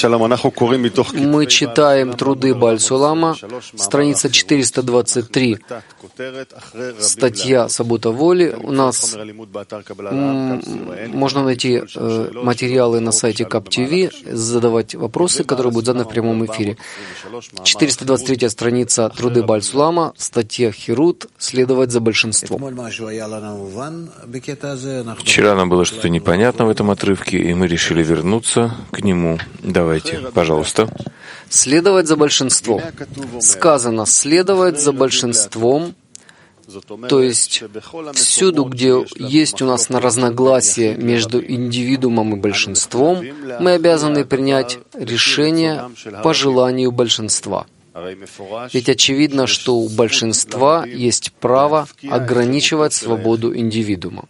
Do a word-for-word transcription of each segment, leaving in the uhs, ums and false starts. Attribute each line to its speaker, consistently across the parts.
Speaker 1: Мы читаем труды Бааль-Сулама, страница четыреста двадцать три, статья «Свобода воли». У нас можно найти э, материалы на сайте КапТВ, задавать вопросы, которые будут заданы в прямом эфире. четыреста двадцать третья страница труды Бааль-Сулама, статья «Хирут. Следовать за большинством».
Speaker 2: Вчера нам было что-то непонятно в этом отрывке, и мы решили вернуться к нему. Давайте, пожалуйста.
Speaker 1: Следовать за большинством. Сказано «следовать за большинством», то есть всюду, где есть у нас разногласие между индивидуумом и большинством, мы обязаны принять решение по желанию большинства. Ведь очевидно, что у большинства есть право ограничивать свободу индивидуума.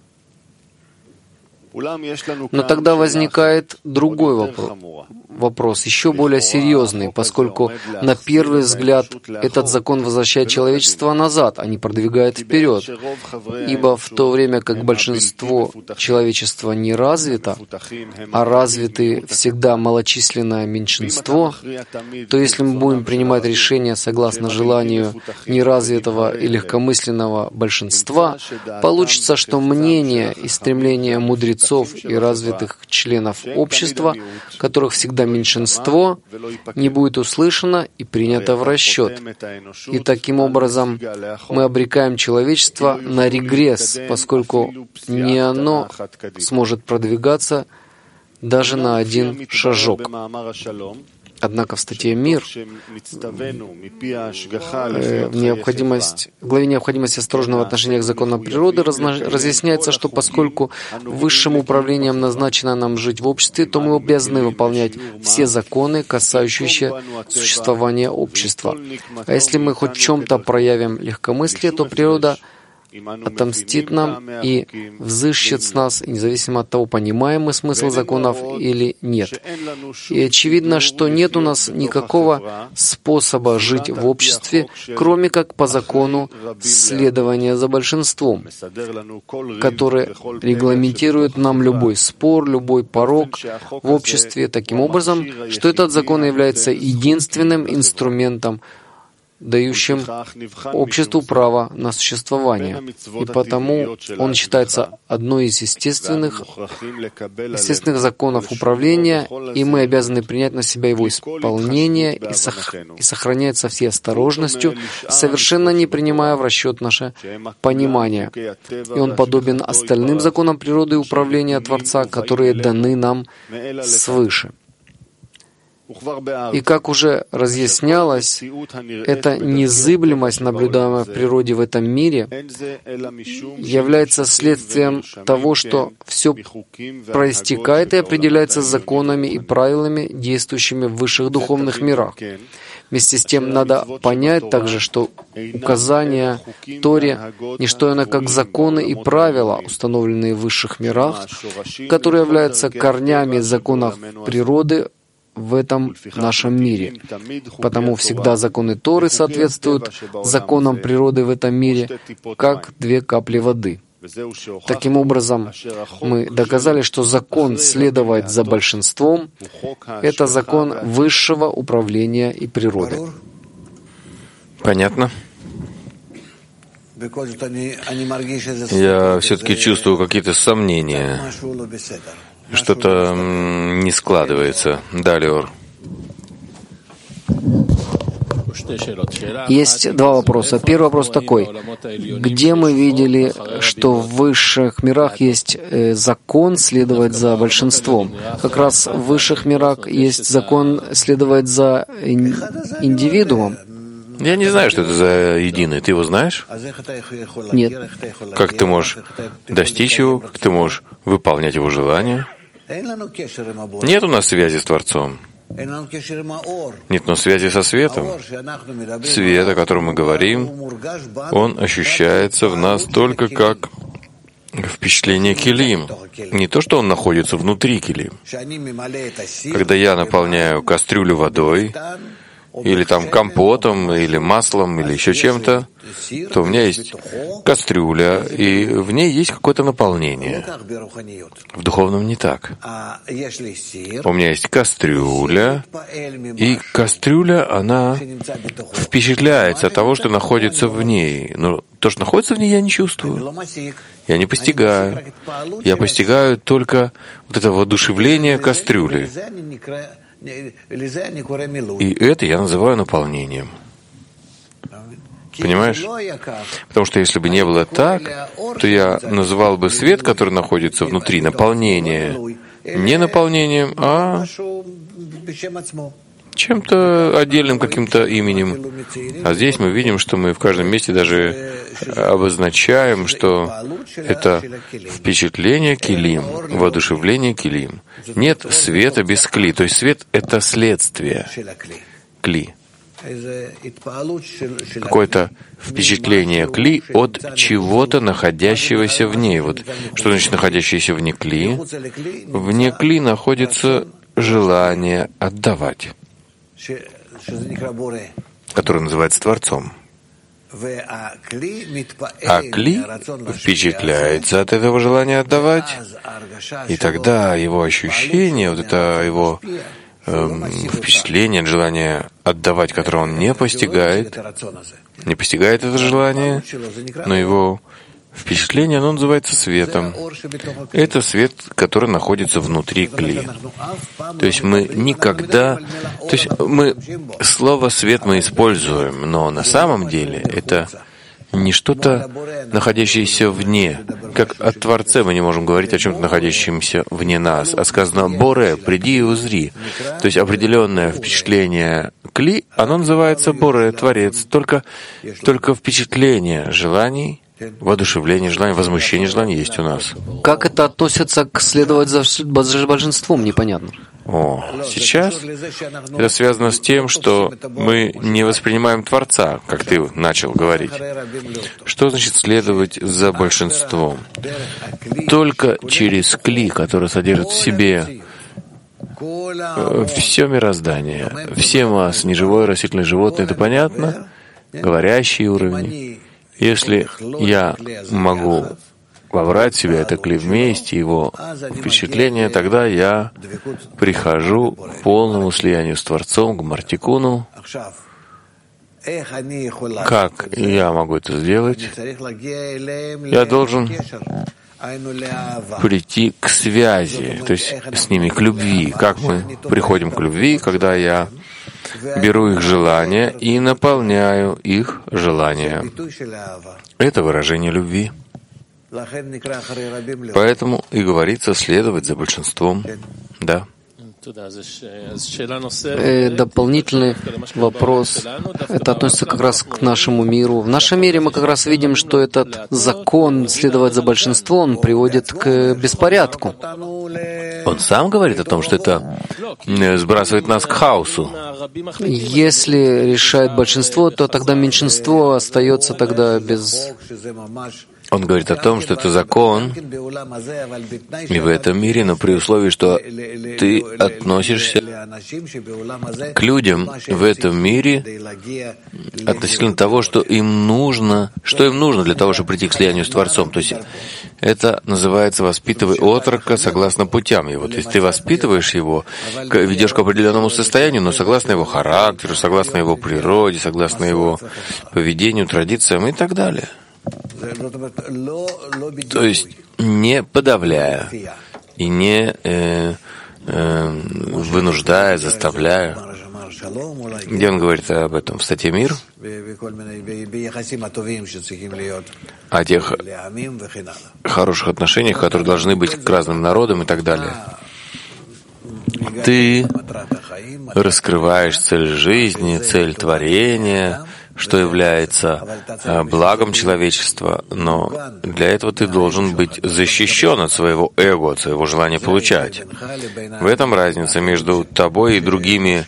Speaker 1: Но тогда возникает другой вопрос, вопрос, еще более серьезный, поскольку на первый взгляд этот закон возвращает человечество назад, а не продвигает вперед. Ибо в то время как большинство человечества не развито, а развиты всегда малочисленное меньшинство, то если мы будем принимать решения согласно желанию неразвитого и легкомысленного большинства, получится, что мнение и стремление мудрецов и развитых членов общества, которых всегда меньшинство, не будет услышано и принято в расчет. И таким образом мы обрекаем человечество на регресс, поскольку не оно сможет продвигаться даже на один шажок. Однако в статье «Мир» э, в, необходимость, в главе «Необходимость осторожного отношения к законам природы» разна, разъясняется, что поскольку высшим управлением назначено нам жить в обществе, то мы обязаны выполнять все законы, касающиеся существования общества. А если мы хоть в чем-то проявим легкомыслие, то природа отомстит нам и взыщет с нас, независимо от того, понимаем мы смысл законов или нет. И очевидно, что нет у нас никакого способа жить в обществе, кроме как по закону следования за большинством, который регламентирует нам любой спор, любой порок в обществе таким образом, что этот закон является единственным инструментом, дающим обществу право на существование. И потому он считается одной из естественных, естественных законов управления, и мы обязаны принять на себя его исполнение и, сох, и сохранять со всей осторожностью, совершенно не принимая в расчет наше понимание. И он подобен остальным законам природы и управления Творца, которые даны нам свыше. И как уже разъяснялось, эта незыблемость, наблюдаемая в природе в этом мире, является следствием того, что все проистекает и определяется законами и правилами, действующими в высших духовных мирах. Вместе с тем надо понять также, что указания Торе — не что иное, как законы и правила, установленные в высших мирах, которые являются корнями законов природы в этом нашем мире. Потому всегда законы Торы соответствуют законам природы в этом мире, как две капли воды. Таким образом, мы доказали, что закон следовать за большинством — это закон высшего управления и природы.
Speaker 2: Понятно. Я все-таки чувствую какие-то сомнения. Что-то не складывается. Да, Леор.
Speaker 1: Есть два вопроса. Первый вопрос такой. Где мы видели, что в высших мирах есть закон следовать за большинством? Как раз в высших мирах есть закон следовать за индивидуумом.
Speaker 2: Я не знаю, что это за единый. Ты его знаешь?
Speaker 1: Нет.
Speaker 2: Как ты можешь достичь его? Как ты можешь выполнять его желания? Нет у нас связи с Творцом. Нет, но связи со светом. Свет, о котором мы говорим, он ощущается в нас только как впечатление килим. Не то, что он находится внутри килим. Когда я наполняю кастрюлю водой, или там компотом, или маслом, или еще чем-то, то у меня есть кастрюля, и в ней есть какое-то наполнение. В духовном не так. У меня есть кастрюля, и кастрюля, она впечатляется от того, что находится в ней. Но то, что находится в ней, я не чувствую. Я не постигаю. Я постигаю только вот это воодушевление кастрюли. И это я называю наполнением. Понимаешь? Потому что если бы не было так, то я называл бы свет, который находится внутри, наполнение, не наполнением, а чем-то отдельным каким-то именем. А здесь мы видим, что мы в каждом месте даже обозначаем, что это впечатление килим, воодушевление килим. Нет света без кли. То есть свет — это следствие кли. Какое-то впечатление кли от чего-то, находящегося в ней. Вот что значит находящееся вне кли? Вне кли находится желание отдавать, которое называется Творцом. А кли впечатляется от этого желания отдавать, и тогда его ощущение, вот это его э, впечатление, желание отдавать, которое он не постигает, не постигает это желание, но его впечатление, оно называется светом. Это свет, который находится внутри кли. То есть мы никогда... То есть мы... Слово «свет» мы используем, но на самом деле это не что-то, находящееся вне. Как о Творце мы не можем говорить о чем-то, находящемся вне нас. А сказано «Боре, приди и узри». То есть определенное впечатление кли, оно называется Боре, Творец. Только, только впечатление желаний, воодушевление желаний, возмущение желаний есть у нас.
Speaker 1: Как это относится к следовать за божеством, непонятно.
Speaker 2: О, сейчас это связано с тем, что мы не воспринимаем Творца, как ты начал говорить. Что значит следовать за большинством? Только через кли, который содержит в себе все мироздание, все массы, неживое, растительное, животное, это понятно? Говорящие уровни. Если я могу вобрать в себя это кли вместе, его впечатление, тогда я прихожу к полному слиянию с Творцом, к Мартикуну. Как я могу это сделать? Я должен прийти к связи, то есть с ними, к любви. Как мы приходим к любви, когда я беру их желания и наполняю их желания. Это выражение любви. Поэтому и говорится следовать за большинством. Да.
Speaker 1: Э, дополнительный вопрос. Это относится как раз к нашему миру. В нашем мире мы как раз видим, что этот закон следовать за большинством приводит к беспорядку.
Speaker 2: Он сам говорит о том, что это сбрасывает нас к хаосу.
Speaker 1: Если решает большинство, то тогда меньшинство остается тогда без...
Speaker 2: Он говорит о том, что это закон и в этом мире, но при условии, что ты относишься к людям в этом мире относительно того, что им нужно, что им нужно для того, чтобы прийти к слиянию с Творцом. То есть это называется «воспитывай отрока согласно путям его». То есть ты воспитываешь его, ведешь к определенному состоянию, но согласно его характеру, согласно его природе, согласно его поведению, традициям и так далее. То есть не подавляя и не э, э, вынуждая, заставляя. Где он говорит об этом? В статье «Мир»? О тех хороших отношениях, которые должны быть к разным народам и так далее. Ты раскрываешь цель жизни, цель творения, что является благом человечества, но для этого ты должен быть защищен от своего эго, от своего желания получать. В этом разница между тобой и другими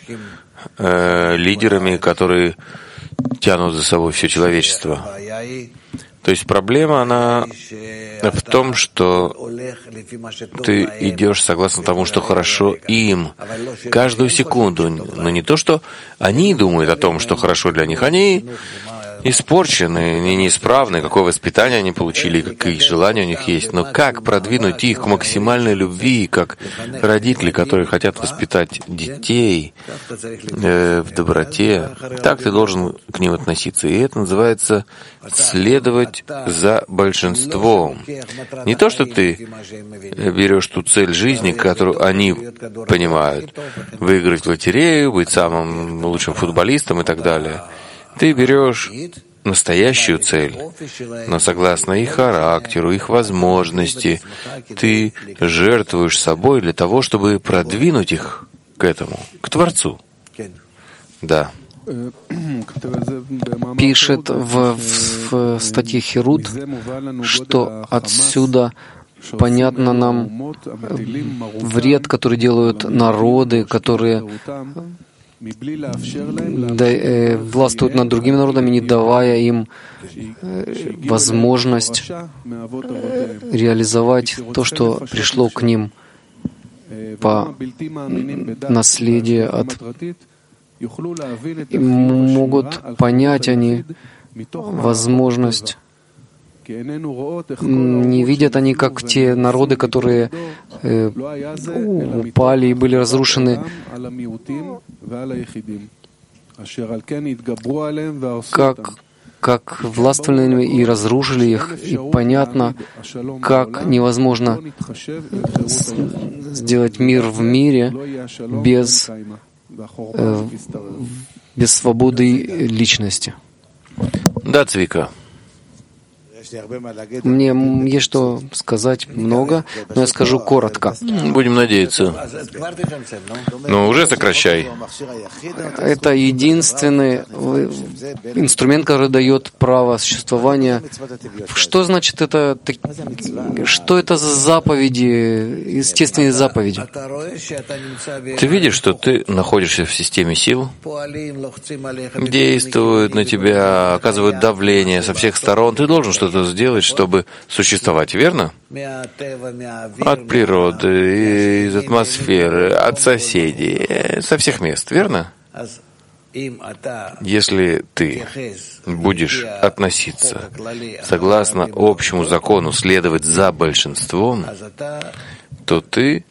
Speaker 2: э, лидерами, которые тянут за собой все человечество. То есть проблема, она в том, что ты идешь согласно тому, что хорошо им, каждую секунду. Но не то, что они думают о том, что хорошо для них. Они испорчены, они неисправны, какое воспитание они получили, какие желания у них есть. Но как продвинуть их к максимальной любви, как родители, которые хотят воспитать детей э, в доброте, так ты должен к ним относиться. И это называется следовать за большинством. Не то, что ты берешь ту цель жизни, которую они понимают, выиграть в лотерею, быть самым лучшим футболистом и так далее. Ты берешь настоящую цель, но согласно их характеру, их возможности, ты жертвуешь собой для того, чтобы продвинуть их к этому, к Творцу. Да.
Speaker 1: Пишет в, в статье Херут, что отсюда понятно нам вред, который делают народы, которые да, э, властвуют над другими народами, не давая им э, возможность э, реализовать то, что пришло к ним по наследию от... И могут понять они возможность. Не видят они, как те народы, которые э, упали и были разрушены, как, как властвовали ними и разрушили их. И понятно, как невозможно сделать мир в мире без, э, без свободы личности.
Speaker 2: Да, Цвика.
Speaker 1: Мне есть что сказать много, но я скажу коротко.
Speaker 2: Будем надеяться. Но уже сокращай.
Speaker 1: Это единственный инструмент, который дает право существования. Что значит это? Что это за заповеди, естественные заповеди?
Speaker 2: Ты видишь, что ты находишься в системе сил, действуют на тебя, оказывают давление со всех сторон. Ты должен что-то сделать, чтобы существовать, верно? От природы, из атмосферы, от соседей, со всех мест, верно? Если ты будешь относиться согласно общему закону, следовать за большинством, то ты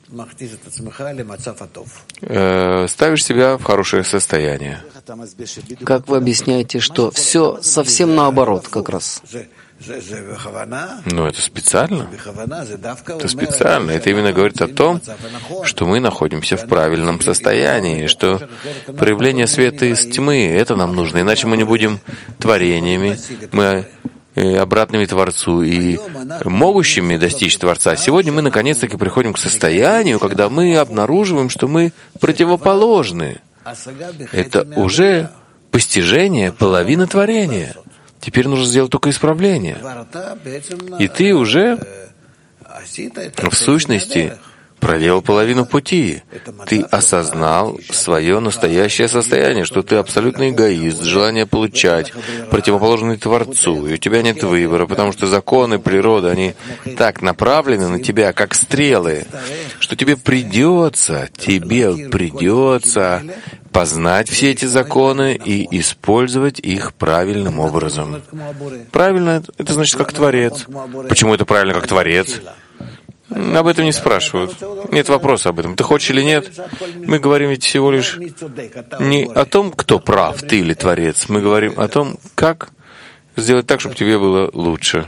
Speaker 2: э, ставишь себя в хорошее состояние.
Speaker 1: Как вы объясняете, что все совсем наоборот как раз?
Speaker 2: Но это специально. Это специально. Это именно говорит о том, что мы находимся в правильном состоянии, что проявление света из тьмы — это нам нужно. Иначе мы не будем творениями, мы обратными Творцу и могущими достичь Творца. Сегодня мы наконец-таки приходим к состоянию, когда мы обнаруживаем, что мы противоположны. Это уже постижение половины творения. Теперь нужно сделать только исправление. И ты уже, в сущности, проделал половину пути. Ты осознал свое настоящее состояние, что ты абсолютный эгоист, желание получать, противоположный Творцу, и у тебя нет выбора, потому что законы природы, они так направлены на тебя, как стрелы, что тебе придется, тебе придется познать все эти законы и использовать их правильным образом. Правильно — это значит как Творец. Почему это правильно как Творец? Об этом не спрашивают. Нет вопроса об этом. Ты хочешь или нет? Мы говорим ведь всего лишь не о том, кто прав, ты или Творец. Мы говорим о том, как сделать так, чтобы тебе было лучше.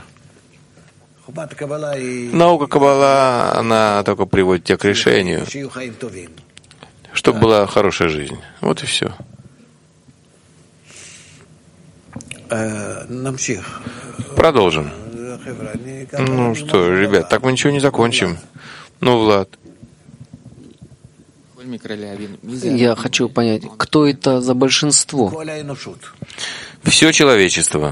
Speaker 2: Наука Каббала, она только приводит тебя к решению, чтобы была хорошая жизнь. Вот и все. Продолжим. Ну что, ребят, так мы ничего не закончим. Ну, Влад.
Speaker 1: Я хочу понять, кто это за большинство?
Speaker 2: Все человечество.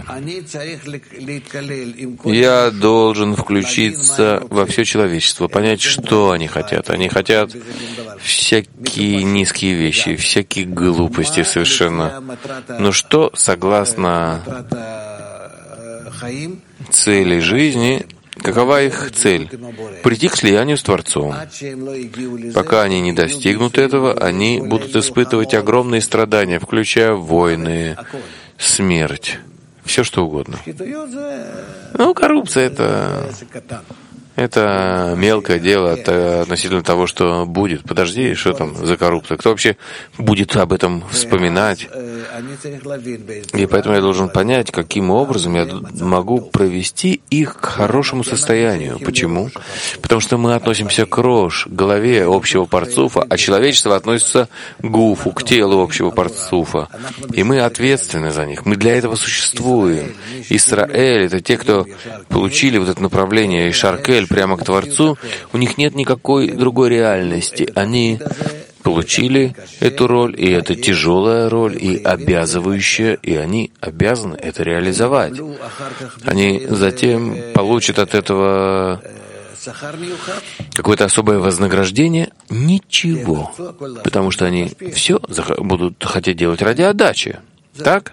Speaker 2: Я должен включиться во все человечество, понять, что они хотят. Они хотят всякие низкие вещи, всякие глупости совершенно. Но что, согласно цели жизни, какова их цель? Прийти к слиянию с Творцом. Пока они не достигнут этого, они будут испытывать огромные страдания, включая войны, смерть, все что угодно. Ну, коррупция — это... Это мелкое дело относительно того, что будет. Подожди, что там за коррупция? Кто вообще будет об этом вспоминать? И поэтому я должен понять, каким образом я могу провести их к хорошему состоянию. Почему? Потому что мы относимся к Рош, к голове общего парцуфа, а человечество относится к Гуфу, к телу общего парцуфа. И мы ответственны за них. Мы для этого существуем. Исраэль — это те, кто получили вот это направление, и Шаркель прямо к Творцу, у них нет никакой другой реальности. Они получили эту роль, и это тяжелая роль, и обязывающая, и они обязаны это реализовать. Они затем получат от этого какое-то особое вознаграждение? Ничего. Потому что они все будут хотеть делать ради отдачи. Так?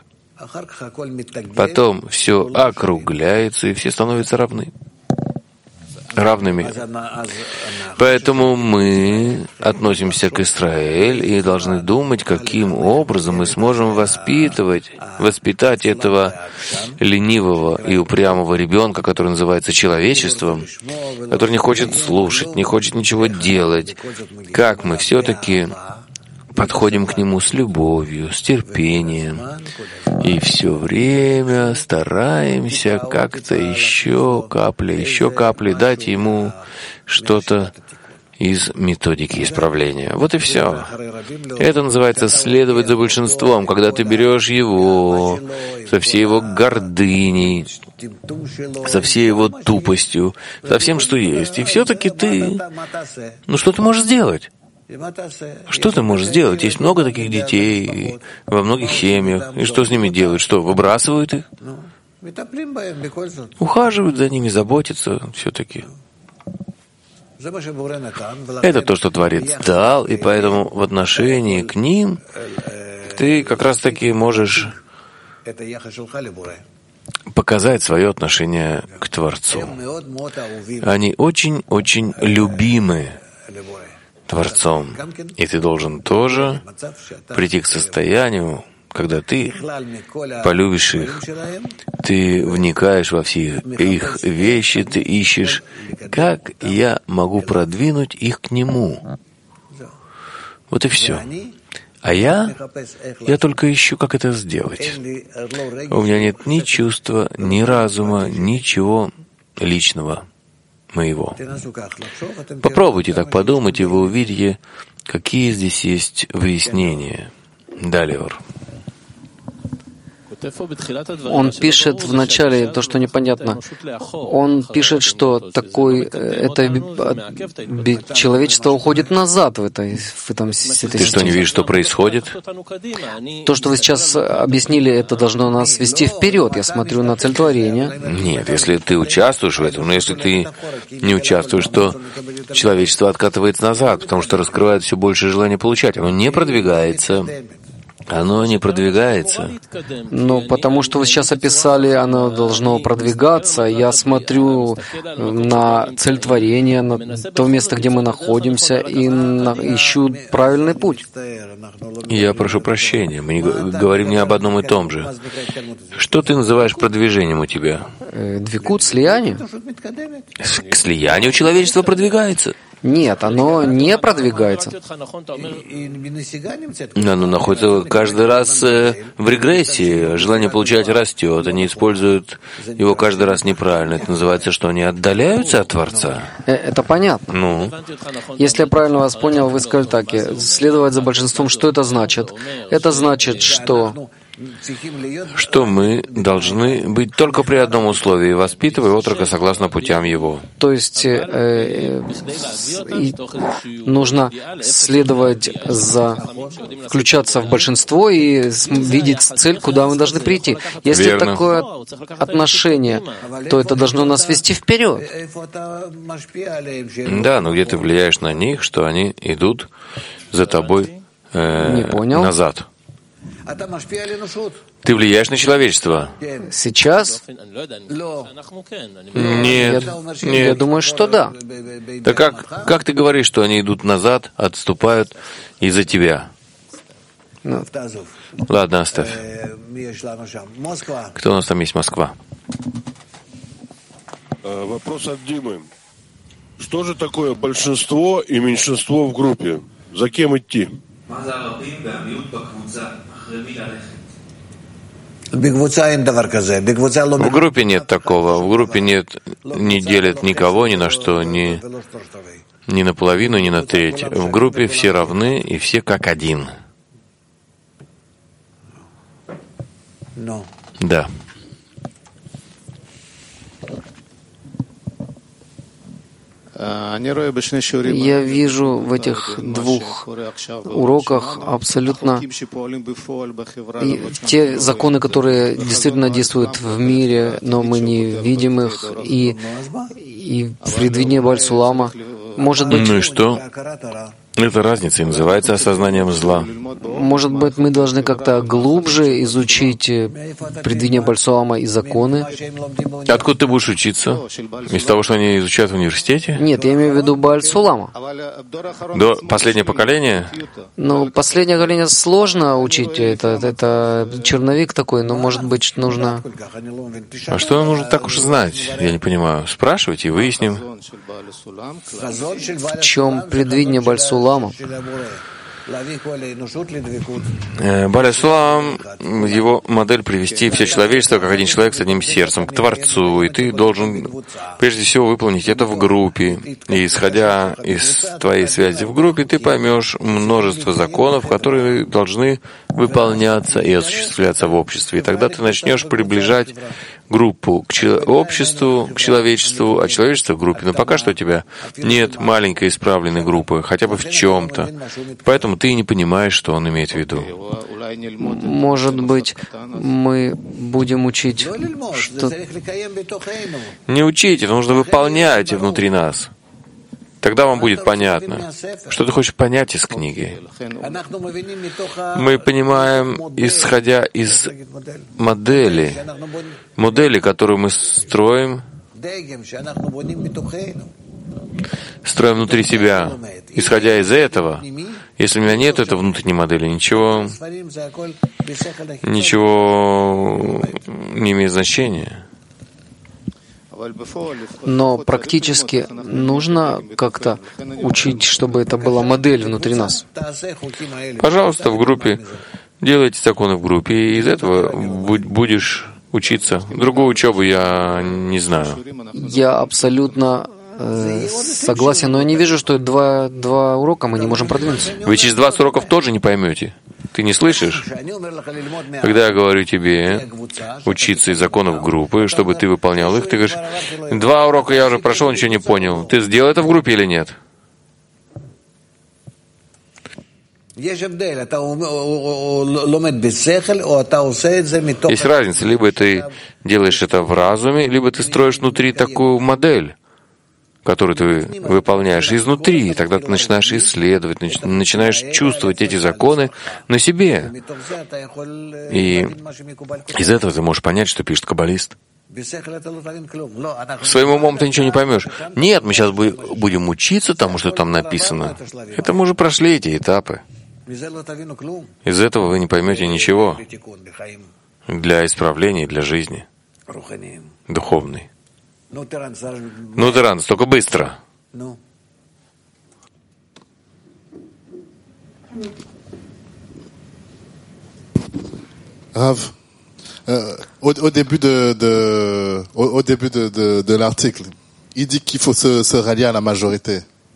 Speaker 2: Потом все округляется, и все становятся равны. равными. Поэтому мы относимся к Исраэль и должны думать, каким образом мы сможем воспитывать, воспитать этого ленивого и упрямого ребенка, который называется человечеством, который не хочет слушать, не хочет ничего делать. Как мы все-таки подходим к нему с любовью, с терпением, и все время стараемся как-то еще капли, еще капли дать ему что-то из методики исправления. Вот и все. Это называется следовать за большинством, когда ты берешь его со всей его гордыней, со всей его тупостью, со всем, что есть. И все-таки ты... Ну что ты можешь сделать? Что ты можешь сделать? Есть много таких детей во многих семьях. И что с ними делают? Что, выбрасывают их? Ухаживают за ними, заботятся все-таки. Это то, что Творец дал, и поэтому в отношении к ним ты как раз-таки можешь показать свое отношение к Творцу. Они очень-очень любимы Творцом. И ты должен тоже прийти к состоянию, когда ты полюбишь их, ты вникаешь во все их вещи, ты ищешь, как я могу продвинуть их к Нему. Вот и все. А я, я только ищу, как это сделать. У меня нет ни чувства, ни разума, ничего личного моего. Попробуйте так подумать, и вы увидите, какие здесь есть выяснения. Далее.
Speaker 1: Он пишет в начале то, что непонятно. Он пишет, что такой, это человечество уходит назад в этой, в этом
Speaker 2: Ты что, не видишь, что происходит?
Speaker 1: То, что вы сейчас объяснили, это должно нас вести вперед. Я смотрю на цель творения.
Speaker 2: Нет, если ты участвуешь в этом, но если ты не участвуешь, то человечество откатывается назад, потому что раскрывает все больше желания получать. Оно не продвигается. Оно не продвигается.
Speaker 1: Но потому что вы сейчас описали, оно должно продвигаться. Я смотрю на цель творения, на то место, где мы находимся, и на, ищу правильный путь.
Speaker 2: Я прошу прощения, мы не говорим не об одном и том же. Что ты называешь продвижением у тебя?
Speaker 1: Двикут, слияние.
Speaker 2: К слиянию человечество продвигается.
Speaker 1: Нет, оно не продвигается.
Speaker 2: Оно находится каждый раз в регрессии. Желание получать растет. Они используют его каждый раз неправильно. Это называется, что они отдаляются от Творца.
Speaker 1: Это понятно.
Speaker 2: Ну?
Speaker 1: Если я правильно вас понял, вы сказали так: следовать за большинством. Что это значит? Это значит, что...
Speaker 2: что мы должны быть только при одном условии — воспитывая отрока согласно путям его.
Speaker 1: То есть э, э, нужно следовать за, включаться в большинство и видеть цель, куда мы должны прийти. Если
Speaker 2: Верно.
Speaker 1: Такое отношение, то это должно нас вести вперед.
Speaker 2: Да, но где ты влияешь на них, что они идут за тобой э,
Speaker 1: Не понял.
Speaker 2: назад. Ты влияешь на человечество?
Speaker 1: Сейчас?
Speaker 2: Нет.
Speaker 1: Я, я думаю, что да.
Speaker 2: Так как, как ты говоришь, что они идут назад, отступают из-за тебя?
Speaker 1: Ну.
Speaker 2: Ладно, оставь. Кто у нас там есть? Москва.
Speaker 3: Вопрос от Димы. Что же такое большинство и меньшинство в группе? За кем идти?
Speaker 2: В группе нет такого. В группе нет, не делят никого ни на что, ни, ни наполовину, ни на треть. В группе все равны и все как один. Да.
Speaker 1: Я вижу в этих двух уроках абсолютно те законы, которые действительно действуют в мире, но мы не видим их, и, и предвидение Бааль-Сулама. Может быть,
Speaker 2: ну и что? Эта разница и называется осознанием зла.
Speaker 1: Может быть, мы должны как-то глубже изучить предвидение Бааль-Сулама и законы?
Speaker 2: Откуда ты будешь учиться? Из того, что они изучают в университете?
Speaker 1: Нет, я имею в виду Бааль-Сулама.
Speaker 2: До последнее поколение?
Speaker 1: Ну, последнее поколение сложно учить. Это, это черновик такой, но, может быть, нужно...
Speaker 2: А что нам нужно так уж знать? Я не понимаю. Спрашивайте и выясним.
Speaker 1: В чем предвидение Бааль-Сулама?
Speaker 2: Бааль-Сулам, его модель привести все человечество как один человек с одним сердцем к Творцу, и ты должен прежде всего выполнить это в группе. И исходя из твоей связи в группе, ты поймешь множество законов, которые должны выполняться и осуществляться в обществе. И тогда ты начнешь приближать группу к обществу, к человечеству, а человечество к группе. Но пока что у тебя нет маленькой исправленной группы, хотя бы в чем-то. Поэтому ты не понимаешь, что он имеет в виду.
Speaker 1: Может быть, мы будем учить, что...
Speaker 2: Не учить, это нужно выполнять внутри нас. Тогда вам будет понятно, что ты хочешь понять из книги. Мы понимаем, исходя из модели, модели, которую мы строим, строим внутри себя. Исходя из этого, если у меня нет этой внутренней модели, ничего, ничего не имеет значения.
Speaker 1: Но практически нужно как-то учить, чтобы это была модель внутри нас.
Speaker 2: Пожалуйста, в группе. Делайте законы в группе, и из этого будешь учиться. Другую учебу я не знаю.
Speaker 1: Я абсолютно э, согласен, но я не вижу, что два, два урока мы не можем продвинуться.
Speaker 2: Вы через двадцать уроков тоже не поймете. Ты не слышишь? Когда я говорю тебе учиться из законов группы, чтобы ты выполнял их, ты говоришь, два урока я уже прошел, ничего не понял. Ты сделал это в группе или нет? Есть разница. Либо ты делаешь это в разуме, либо ты строишь внутри такую модель, которую ты выполняешь изнутри, и тогда ты начинаешь исследовать, начинаешь чувствовать эти законы на себе. И из этого ты можешь понять, что пишет каббалист. Своим умом ты ничего не поймешь. Нет, мы сейчас будем учиться тому, что там написано. Это мы уже прошли эти этапы. Из этого вы не поймете ничего для исправления, для жизни духовной. Ну, Таранс, только быстро.
Speaker 4: Rav, euh, au, au début de, de au, au début de, de, de l'article, il dit qu'il faut se, se rallier à la majorité.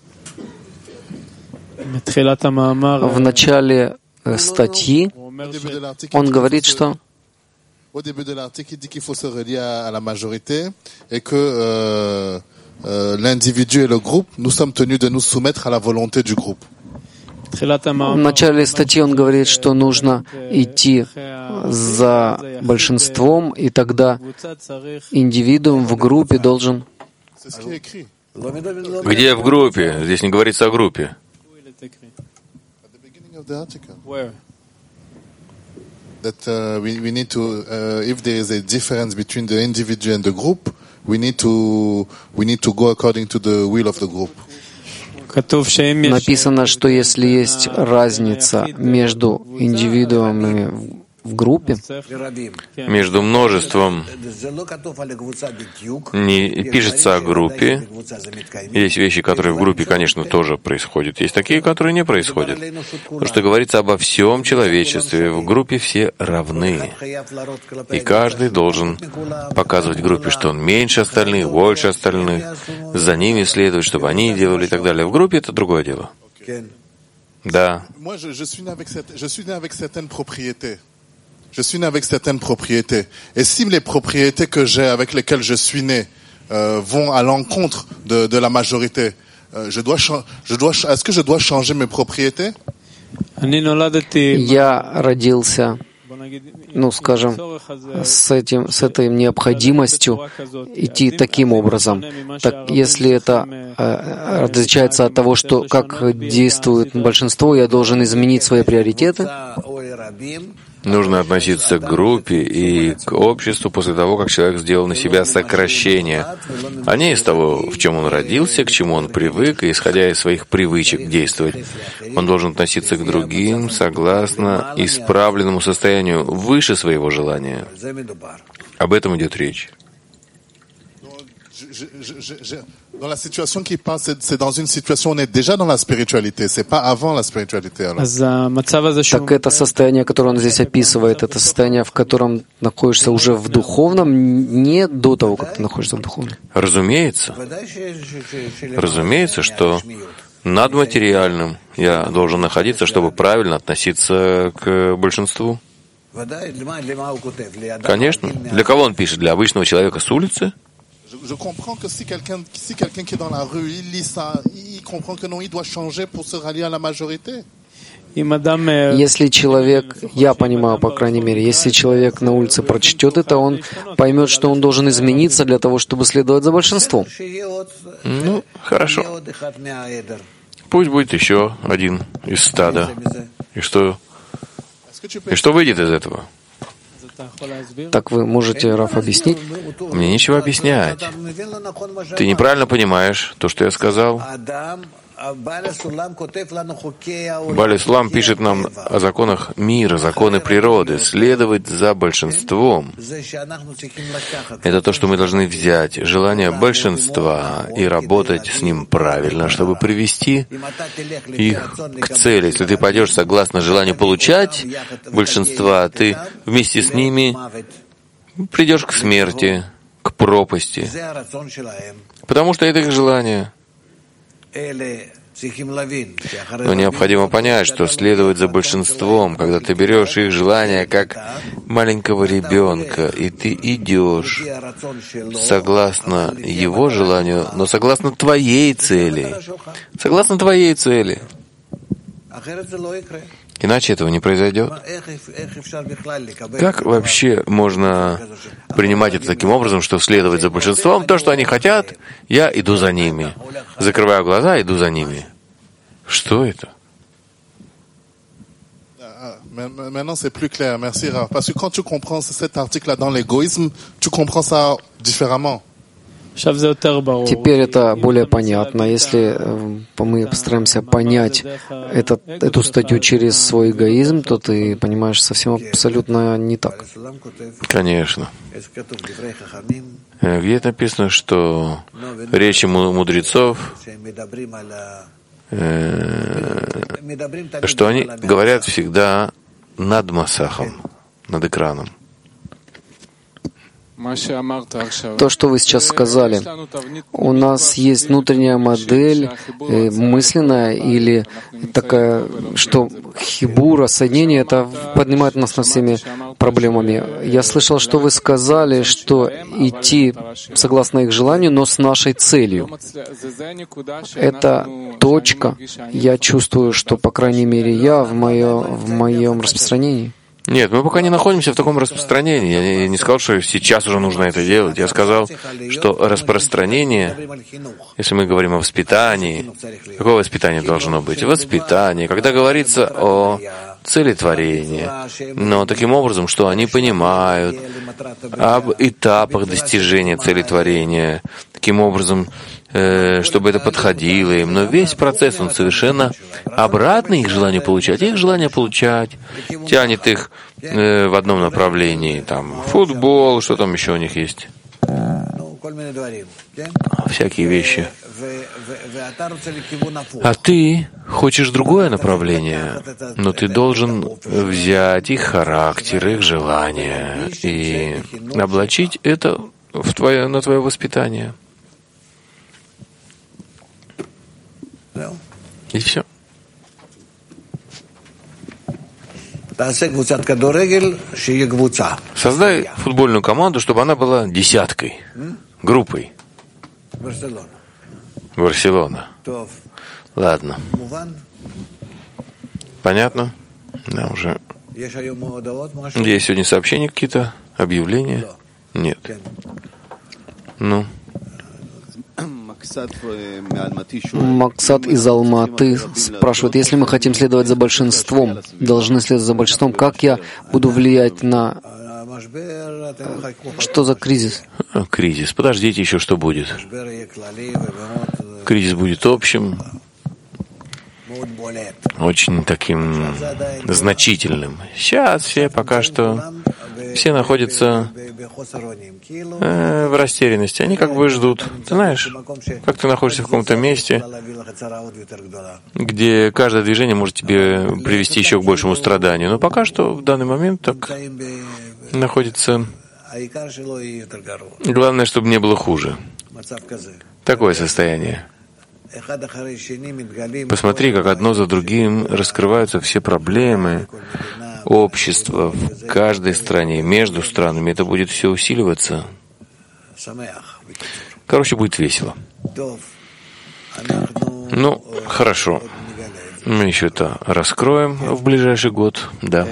Speaker 1: В начале статьи он говорит, что
Speaker 4: Au début de l'article, il dit qu'il faut se relier à, à la majorité et que euh, euh, l'individu et le groupe, nous sommes tenus de nous soumettre à la volonté du groupe.
Speaker 1: В начале статьи он говорит, что нужно идти за большинством, и тогда индивидуум в группе должен...
Speaker 2: Где в группе? Здесь не говорится о группе.
Speaker 4: that uh, we, we need to, uh, if there is a difference between the individual and the group, we need to we need to go according to the will of the group.
Speaker 1: Написано, что если есть разница между индивидуумами в группе,
Speaker 2: между множеством не пишется о группе. Есть вещи, которые в группе, конечно, тоже происходят. Есть такие, которые не происходят. Потому что говорится обо всем человечестве. В группе все равны. И каждый должен показывать группе, что он меньше остальных, больше остальных, за ними следует, чтобы они делали и так далее. В группе это другое дело. Да.
Speaker 4: Je suis né avec certaines propriétés. Et si les propriétés que j'ai, avec lesquelles je suis né, euh, vont à l'encontre de, de la majorité, euh, je dois, je dois, est-ce que je dois changer mes propriétés?
Speaker 1: Я родился, ну, скажем, с этим, с этой необходимостью идти таким образом. Так, если это э, отличается от того, что как действует большинство, я должен изменить свои приоритеты.
Speaker 2: Нужно относиться к группе и к обществу после того, как человек сделал на себя сокращение, а не из того, в чем он родился, к чему он привык, и исходя из своих привычек действовать. Он должен относиться к другим согласно исправленному состоянию выше своего желания. Об этом идет речь.
Speaker 4: Je, je, je, je, dans la situation qui parle, c'est, c'est dans une situation où on est déjà dans la spiritualité, c'est pas avant la spiritualité. Alors.
Speaker 1: Так это состояние, которое он здесь описывает, это состояние, в котором находишься уже в духовном, не до того, как ты находишься в духовном.
Speaker 2: Разумеется, разумеется, что над материальным я должен находиться, чтобы правильно относиться к большинству. Конечно. Для кого он пишет? Для обычного человека с улицы?
Speaker 4: Je comprends que si quelqu'un, si quelqu'un qui est dans la rue, il lit ça, il comprend que non, il doit changer pour se rallier à la majorité.
Speaker 1: Если человек, я понимаю, по крайней мере, если человек на улице прочтет это, он поймет, что он должен измениться для того, чтобы следовать за большинством.
Speaker 2: Ну, хорошо. Пусть будет еще один из стада. И что, и что выйдет из этого?
Speaker 1: Так вы можете, Раф, объяснить?
Speaker 2: Мне нечего объяснять. Ты неправильно понимаешь то, что я сказал. Бааль Сулам пишет нам о законах мира, законы природы. Следовать за большинством — это то, что мы должны взять, желание большинства, и работать с ним правильно, чтобы привести их к цели. Если ты пойдешь согласно желанию получать большинства, ты вместе с ними придешь к смерти, к пропасти, потому что это их желание. Но необходимо понять, что следовать за большинством, когда ты берешь их желания как маленького ребенка, и ты идешь согласно его желанию, но согласно твоей цели. Согласно твоей цели. Иначе этого не произойдет. Как вообще можно принимать это таким образом, что следовать за большинством, то, что они хотят, я иду за ними. Закрываю глаза, иду за ними. Что это?
Speaker 4: Maintenant, c'est plus clair. Merci, Rav. Parce que quand tu comprends cet article-là dans l'égoïsme, tu comprends ça différemment.
Speaker 1: Теперь это более понятно. Если мы постараемся понять этот, эту статью через свой эгоизм, то ты понимаешь совсем абсолютно не так.
Speaker 2: Конечно. Где написано, что речи мудрецов, что они говорят всегда над масахом, над экраном.
Speaker 1: То, что вы сейчас сказали, у нас есть внутренняя модель э, мысленная или такая, что хибура, соединение, это поднимает нас над всеми проблемами. Я слышал, что вы сказали, что идти согласно их желанию, но с нашей целью. Это точка. Я чувствую, что, по крайней мере, я в моем, в моем распространении.
Speaker 2: Нет, мы пока не находимся в таком распространении. Я не сказал, что сейчас уже нужно это делать. Я сказал, что распространение, если мы говорим о воспитании, какое воспитание должно быть? Воспитание, когда говорится о цели творения, но таким образом, что они понимают об этапах достижения цели творения, таким образом, чтобы это подходило им. Но весь процесс, он совершенно обратный их желанию получать. Их желание получать тянет их э, в одном направлении. Там футбол, что там еще у них есть? Всякие вещи. А ты хочешь другое направление, но ты должен взять их характер, их желания и облачить это в твое, на твое воспитание. И все. Создай футбольную команду, чтобы она была десяткой, группой. Барселона. Ладно. Понятно? Да, уже. Есть сегодня сообщения какие-то? Объявления? Нет. Ну.
Speaker 1: Максат из Алматы спрашивает, если мы хотим следовать за большинством, должны следовать за большинством, как я буду влиять на... Что за кризис?
Speaker 2: Кризис. Подождите еще, что будет. Кризис будет общим, очень таким значительным. Сейчас все пока что все находятся э, в растерянности. Они как бы ждут. Ты знаешь, как ты находишься в каком-то месте, где каждое движение может тебе привести еще к большему страданию. Но пока что в данный момент так находится. Главное, чтобы не было хуже. Такое состояние. Посмотри, как одно за другим раскрываются все проблемы общества в каждой стране, между странами. Это будет все усиливаться. Короче, будет весело. Ну, хорошо. Мы еще это раскроем в ближайший год, да.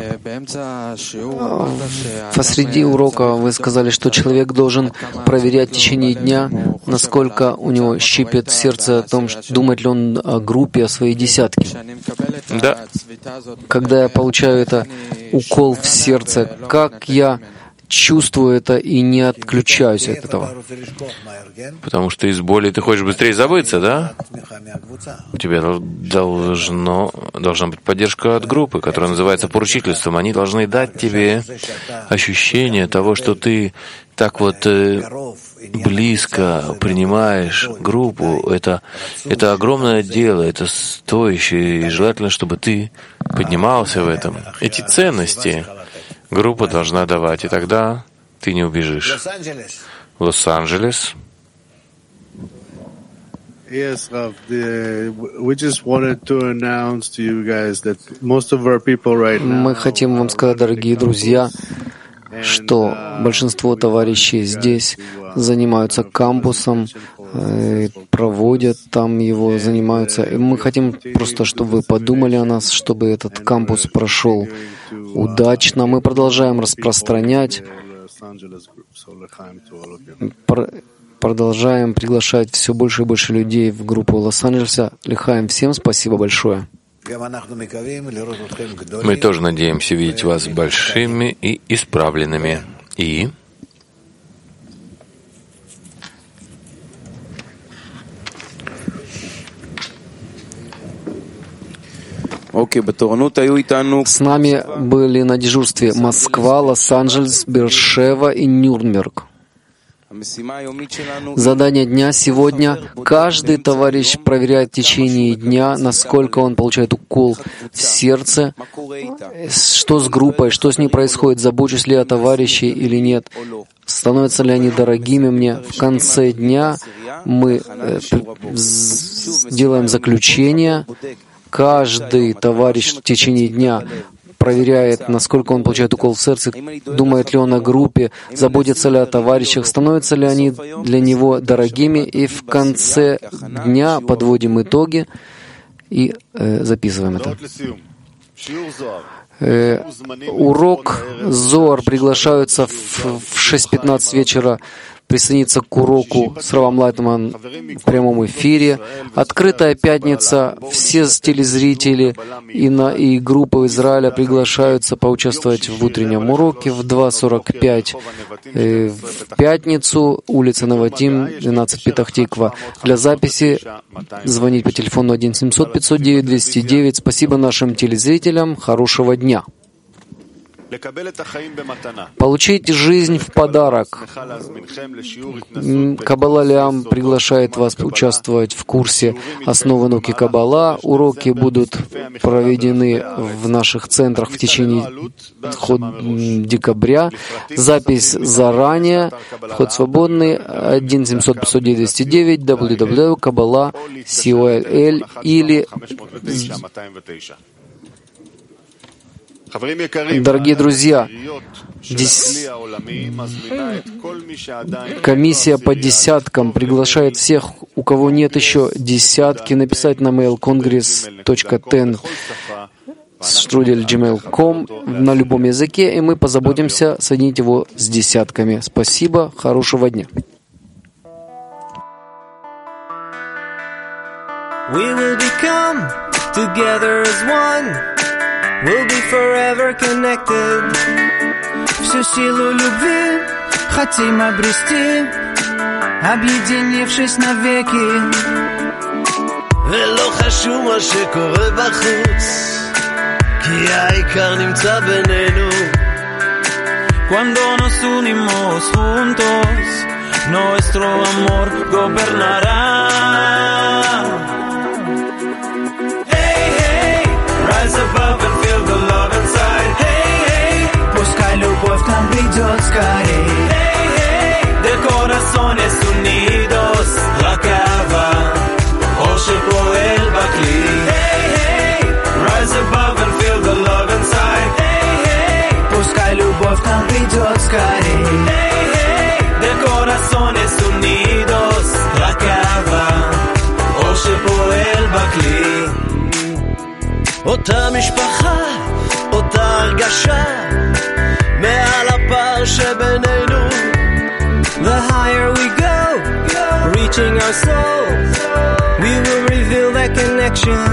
Speaker 1: Посреди урока вы сказали, что человек должен проверять в течение дня, насколько у него щипет сердце о том, думает ли он о группе, о своей десятке.
Speaker 2: Да.
Speaker 1: Когда я получаю это укол в сердце, как я чувствую это и не отключаюсь от этого?
Speaker 2: Потому что из боли ты хочешь быстрее забыться, да? У тебя должно, должна быть поддержка от группы, которая называется поручительством. Они должны дать тебе ощущение того, что ты так вот э, близко принимаешь группу. Это, это огромное дело, это стоящее, и желательно, чтобы ты поднимался в этом. Эти ценности группа должна давать, и тогда ты не убежишь. Лос-Анджелес.
Speaker 5: Yes, Rav. We just wanted to announce to you guys that most of our people right now.
Speaker 1: Мы хотим вам сказать, дорогие друзья, что большинство товарищей здесь занимаются кампусом, проводят там его, занимаются. И мы хотим просто, чтобы вы подумали о нас, чтобы этот кампус прошел удачно. Мы продолжаем распространять, продолжаем приглашать все больше и больше людей в группу Лос-Анджелеса. Лихаим, всем спасибо большое.
Speaker 2: Мы тоже надеемся видеть вас большими и исправленными. И...
Speaker 1: С нами были на дежурстве Москва, Лос-Анджелес, Бершева и Нюрнберг. Задание дня сегодня. Каждый товарищ проверяет в течение дня, насколько он получает укол в сердце, что с группой, что с ней происходит, забочусь ли я о товарище или нет, становятся ли они дорогими мне. В конце дня мы э, делаем заключение. Каждый товарищ в течение дня проверяет, насколько он получает укол в сердце, думает ли он о группе, заботится ли о товарищах, становятся ли они для него дорогими, и в конце дня подводим итоги и э, записываем это. Э, урок Зоар приглашаются в, в шесть пятнадцать вечера присоединиться к уроку с Равом Лайтман в прямом эфире. Открытая пятница. Все телезрители и, на, и группы Израиля приглашаются поучаствовать в утреннем уроке в два сорок пять э, в пятницу, улица Наватим, двенадцать, Петах-Тиква. Для записи звонить по телефону один семьсот пятьсот девять двести девять. Спасибо нашим телезрителям. Хорошего дня. Получить жизнь в подарок. Каббала Лиам приглашает вас участвовать в курсе «Основы науки Каббала». Уроки будут проведены в наших центрах в течение декабря. Запись заранее. Вход свободный. один семьсот пятьсот девять двести девять дабл ю дабл ю дабл ю точка каббала точка кол или Дорогие друзья, дес... комиссия по десяткам приглашает всех, у кого нет еще десятки, написать на mail congress точка ten штрудель джимейл точка ком на любом языке, и мы позаботимся соединить его с десятками. Спасибо, хорошего дня.
Speaker 6: We will become together as one. We'll be forever connected. Всю силу любви хотим обрести, объединившись навеки. ולא חשוב מה שקורה בחוץ, כי העיקר נמצא בינינו. Cuando nos unimos juntos, nuestro amor gobernará. Hey, hey, rise above and feel the love inside. Hey, hey, пускай любовь к нам придет скорей. Hey, hey, de corazones unidos, la cava, אור שפועל בכלי. Hey, hey, rise above and feel the love inside. Hey, hey, пускай любовь к нам придет скорей. Hey, hey, de corazones unidos, la cava, אור שפועל בכלי. אותה משפחה, אותה הרגשה, מעל הפער שבינינו. The higher we go, reaching our soul, we will reveal that connection.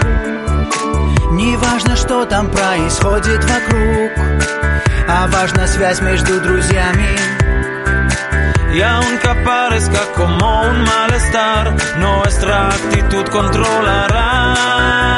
Speaker 6: Не важно, что там происходит вокруг, а важна связь между друзьями. Y aunque parezca como un malestar, nuestra actitud controlará.